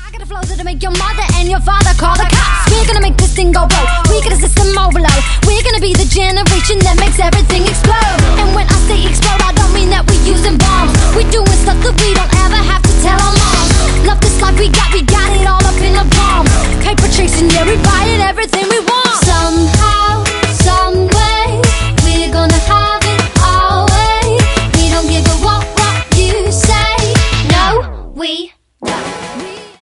I got a flow that'll make your mother and your father call the cops. We're gonna make this thing go broke. We got a system overload. We're gonna be the generation that makes everything explode. And when I say explode, I don't mean that we're using bombs. We're doing stuff that we